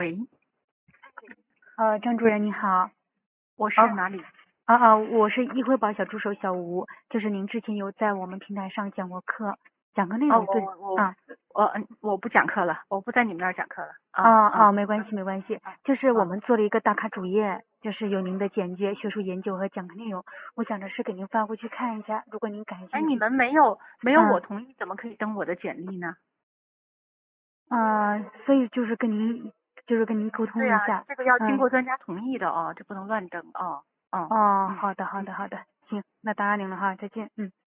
喂， 张主任你好。 我是哪里？ 我是议会宝小助手小吴，就是您之前有在我们平台上讲过课，讲课内容对。 我不讲课了，我不在你们那儿讲课了。 没关系，就是我们做了一个打卡主页，就是有您的简介、学术研究和讲课内容，我想着是给您发过去看一下，如果您感兴趣。 哎，你们没有我同意，怎么可以登我的简历呢？ 所以就是跟您沟通对啊， 一下。 这个要经过专家同意的哦，这不能乱登哦。 好的，行，那打扰您了哈，再见。